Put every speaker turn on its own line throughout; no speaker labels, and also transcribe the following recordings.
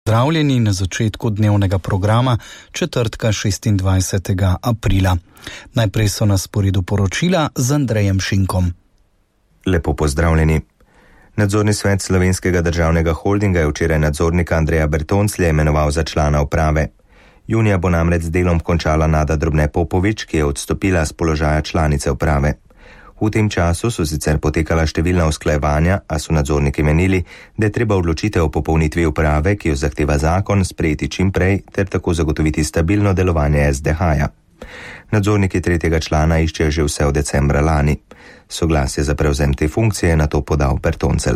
Pozdravljeni na začetku dnevnega programa četrtka 26. aprila. Najprej so na sporedu poročila z Andrejem Šinkom.
Lepo pozdravljeni. Nadzorni svet Slovenskega državnega holdinga je včeraj nadzornika Andreja Bertonclja imenoval za člana uprave. Junija bo namreč z delom končala Nada Drobne Popovič, ki je odstopila z položaja članice uprave. V tem času so sicer potekala številna usklajevanja, a so nadzorniki menili, da je treba odločitev o popolnitvi uprave, ki jo zahteva zakon, sprejeti čim prej ter tako zagotoviti stabilno delovanje SDH-ja. Nadzorniki tretjega člana iščejo že vse od decembra lani. Soglasje za prevzem te funkcije je nato podal Bertoncel.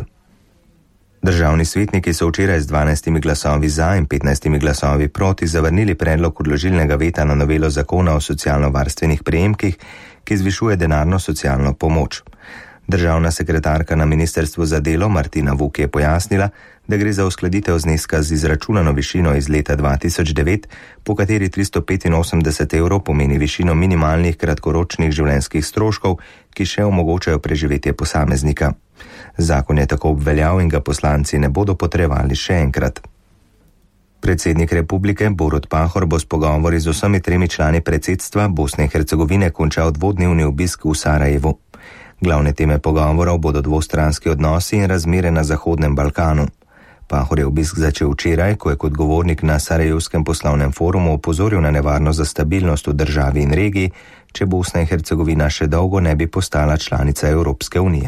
Državni svetniki so včeraj z 12 glasovi za in 15 glasovi proti zavrnili predlog odložilnega veta na novelo zakona o socialno-varstvenih prejemkih, ki zvišuje denarno socialno pomoč. Državna sekretarka na Ministrstvu za delo Martina Vuk je pojasnila, da gre za uskladitev zneska z izračunano višino iz leta 2009, po kateri 385 evrov pomeni višino minimalnih kratkoročnih življenjskih stroškov, ki še omogočajo preživetje posameznika. Zakon je tako obveljal in ga poslanci ne bodo potrebovali še enkrat. Predsednik republike Borut Pahor bo s pogovori z vsemi tremi člani predsedstva Bosne in Hercegovine končal dvodnevni obisk v Sarajevu. Glavne teme pogovorov bodo dvostranski odnosi in razmere na Zahodnem Balkanu. Pahor je obisk začel včeraj, ko je kot govornik na Sarajevskem poslovnem forumu opozoril na nevarnost za stabilnost v državi in regiji, če Bosna in Hercegovina še dolgo ne bi postala članica Evropske unije.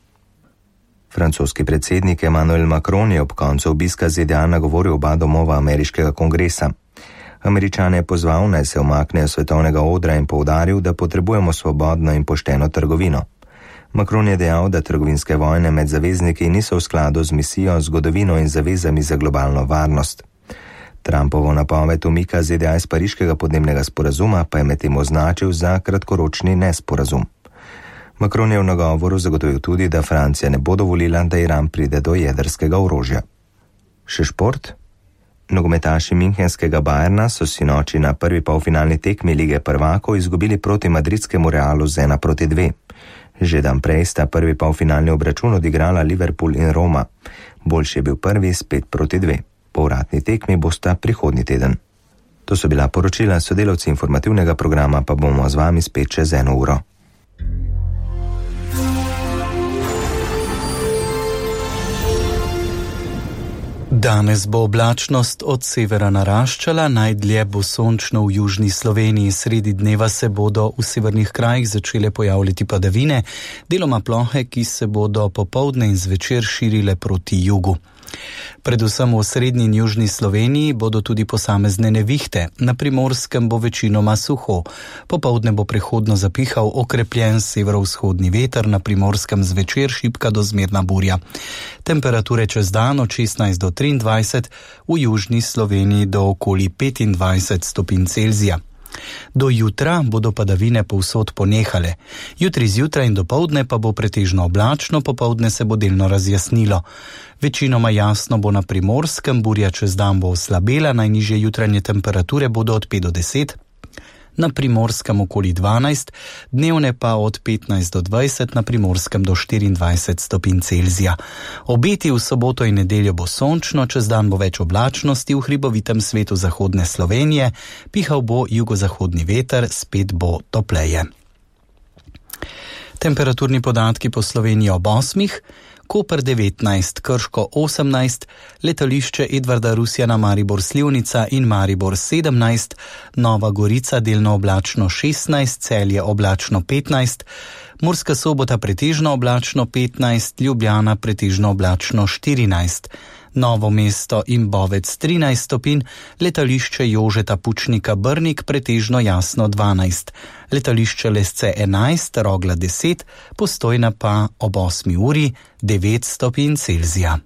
Francoski predsednik Emmanuel Macron je ob koncu obiska ZDA nagovoril oba domova ameriškega kongresa. Američane je pozval, naj se umaknejo svetovnega odra in poudaril, da potrebujemo svobodno in pošteno trgovino. Macron je dejal, da trgovinske vojne med zavezniki niso v skladu z misijo, zgodovino in zavezami za globalno varnost. Trumpovo napoved umika ZDA iz pariškega podnebnega sporazuma pa je medtem označil za kratkoročni nesporazum. Macron je v nagovoru zagotovil tudi, da Francija ne bo dovolila, da Iran pride do jedrskega orožja. Še šport? Nogometaši münchenskega Bayerna so sinoči na prvi polfinalni tekmi Lige prvakov izgubili proti madridskemu Realu z 1-2. Že dan prej sta prvi polfinalni obračun odigrala Liverpool in Roma. Boljši je bil prvi s 5-2. Povratni tekmi bosta prihodnji teden. To so bila poročila sodelavci informativnega programa, pa bomo z vami spet čez 1 uro.
Danes bo oblačnost od severa naraščala, najdlje bo sončno v južni Sloveniji. Sredi dneva se bodo v severnih krajih začele pojavljati padavine, deloma plohe, ki se bodo popoldne in zvečer širile proti jugu. Predvsem v srednji in južni Sloveniji bodo tudi posamezne nevihte, na Primorskem bo večinoma suho. Popoldne bo prehodno zapihal okrepljen severovzhodni veter, na Primorskem zvečer šibka do zmerna burja. Temperature čez dan od 16 do 23, v južni Sloveniji do okoli 25 stopinj Celzija. Do jutra bodo padavine povsod ponehale. Jutri zjutraj in dopoldne pa bo pretežno oblačno, popoldne se bo delno razjasnilo. Večinoma jasno bo na Primorskem, burja čez dan bo oslabela, najnižje jutranje temperature bodo od 5 do 10, na Primorskem okoli 12, dnevne pa od 15 do 20, na Primorskem do 24 stopinj Celzija. Obeti v soboto in nedeljo bo sončno, čez dan bo več oblačnosti, v hribovitem svetu zahodne Slovenije, pihal bo jugozahodni veter, spet bo topleje. Temperaturni podatki po Sloveniji ob 8, Koper 19, Krško 18, letališče Edvarda Rusjana Maribor Slivnica in Maribor 17, Nova Gorica delno oblačno 16, Celje oblačno 15, Murska Sobota pretežno oblačno 15, Ljubljana pretežno oblačno 14, Novo mesto in Bovec 13 stopinj, letališče Jožeta Pučnika Brnik pretežno jasno 12, letališče Lesce 11, Rogla 10, Postojna pa ob 8 uri 9 stopinj Celzija.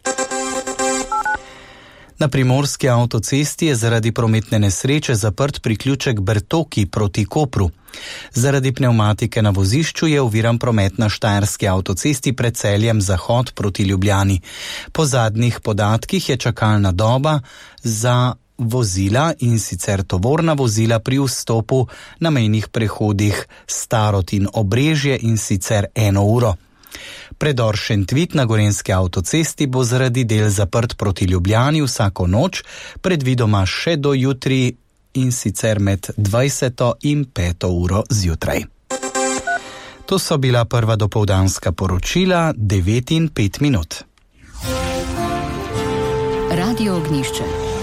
Na primorski avtocesti je zaradi prometne nesreče zaprt priključek Bertoki proti Kopru. Zaradi pnevmatike na vozišču je oviran promet na štajerski avtocesti pred Celjem zahod proti Ljubljani. Po zadnjih podatkih je čakalna doba za vozila in sicer tovorna vozila pri vstopu na mejnih prehodih Starod in Obrežje in sicer 1 uro. Predor Šentvit na Gorenjski avtocesti bo zaradi del zaprt proti Ljubljani vsako noč, predvidoma še do jutri in sicer med 20. in 5. uro zjutraj. To so bila prva dopoldanska poročila, 9:05.
Radio Ognjišče.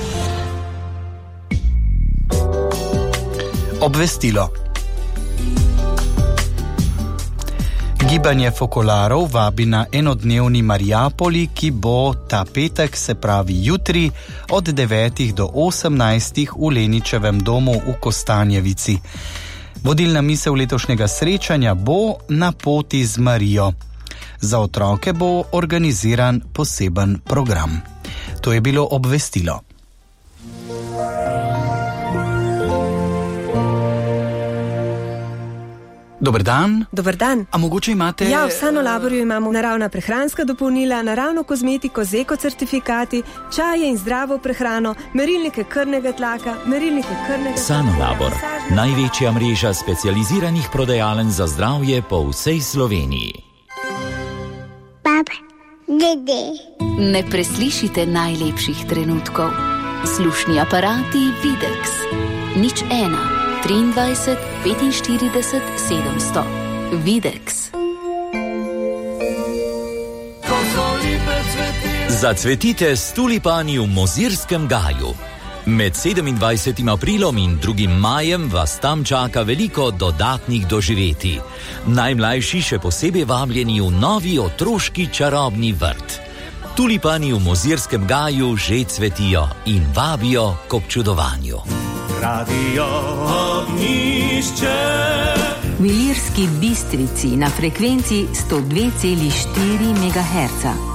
Obvestilo. Gibanje Fokolarov vabi na enodnevni Mariapoli, ki bo ta petek, se pravi jutri, od 9 do 18 v Leničevem domu v Kostanjevici. Vodilna misel letošnjega srečanja bo Na poti z Marijo. Za otroke bo organiziran poseben program. To je bilo obvestilo. Dober dan.
Dober dan.
A mogoče imate...
Ja, v Sanolaborju imamo naravna prehranska dopolnila, naravno kozmetiko z ekocertifikati, čaje in zdravo prehrano, merilnike krvnega tlaka,
Sanolabor, največja mreža specializiranih prodajaln za zdravje po vsej Sloveniji.
Baba, dede.
Ne preslišite najlepših trenutkov. Slušni aparati Videx. 01 23 45 700. Videx.
Zacvetite s tulipani v Mozirskem gaju. Med 27. aprilom in 2. majem vas tam čaka veliko dodatnih doživetij. Najmlajši še posebej vabljeni v novi otroški čarobni vrt. Tulipani v Mozirskem gaju že cvetijo in vabijo k občudovanju.
Radio Ognjišče.
V Ilirski Bistrici na frekvenci 102,4 MHz.